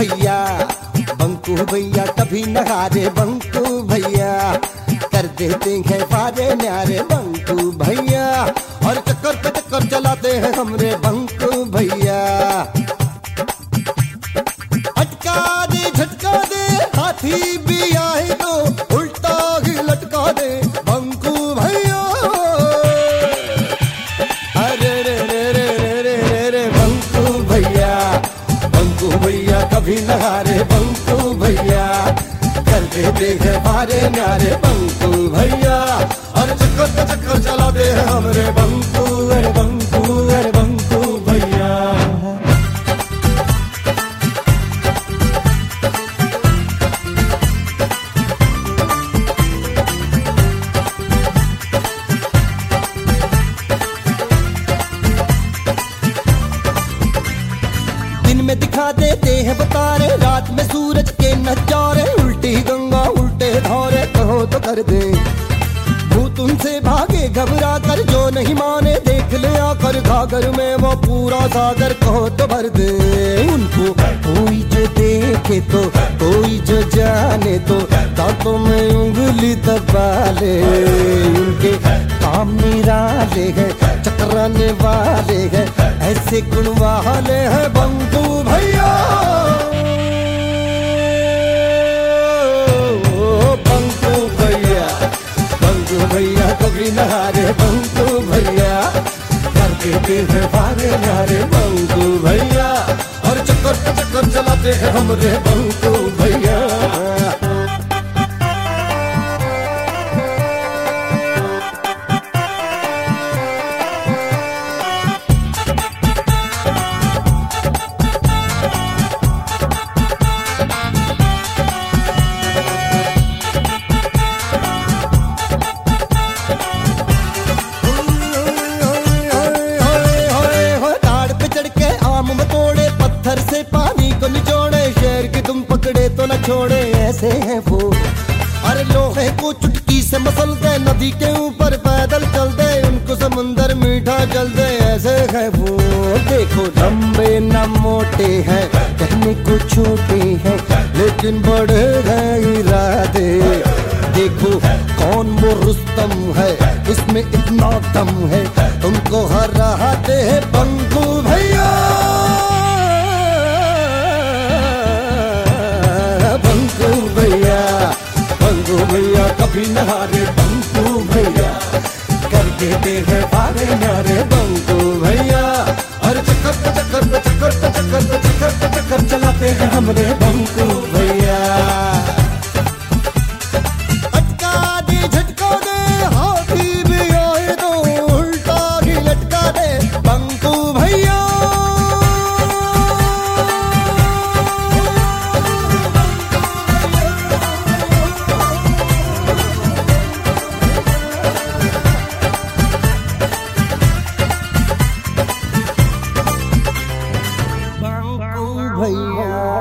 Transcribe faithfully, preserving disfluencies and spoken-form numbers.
भैया, बंकू भैया कभी न हारे बंकू भैया, कर देते हैं पारे न्यारे बंकू भैया, और चक्कर पे चक्कर चलाते हैं हमरे बंकू भैया। अटका दे झटका दे हाथी भी आए तो उल्टा ही लटका दे बंकू भैया। अरे रे रे रे रे रे रे बंकू भैया, बंकू भैया कभी न हारे बंकू भैया, कर देते हैं पारे न्यारे बंकू भैया, और चक्कर पे चक्कर चलाते हैं हमरे बंकू, अरे बंकू अरे बंकू भैया। दिन में दिखा देते हैं बतारे, रात में सूरज के नजारे, उल्टी गंगा उल्टे धारे कहो तो कर दे। भूत उनसे भागे घबरा कर, जो नहीं माने देख ले आकर, घाघर में वो पूरा सागर कहो तो भर दे। उनको कोई जो देखे तो कोई जो जाने तो दांतों में उंगली दबा ले। उनके काम निराले हैं, चकराने वाले हैं, ऐसे गुण वाले हैं बंकू भैया। बंकू भैया, बंकू भैया कभी न हारे बंकू भैया, कर देते हैं पारे न्यारे बंकू भैया, और चक्कर पे चक्कर चलाते हैं हमरे बंकू भैया। से पानी को निचोड़े, शेर की तुम पकड़े तो न छोड़े, ऐसे हैं वो। अरे लोहे को चुटकी से मसल दे, नदी के ऊपर पैदल चल दे, उनको समुंदर मीठा जल दे, ऐसे हैं वो। देखो लंबे न मोटे हैं, कहने को छोटे हैं, लेकिन बड़े हैं इरादे। देखो कौन वो रुस्तम है, इसमें इतना दम है, तुमको हराते हैं बंकू भैया। बंकू भैया, बंकू भैया कभी न हारे बंकू भैया, कर देते हैं पारे न्यारे बंकू भैया, और चक्कर पे चक्कर पे चक्कर पे चक्कर पे चक्कर पे चक्कर चलाते हैं हमरे बंकू भैया। अटका दे झटका दे हाथी भी आए तो उल्टा ही लटका दे बंकू भैया। भैया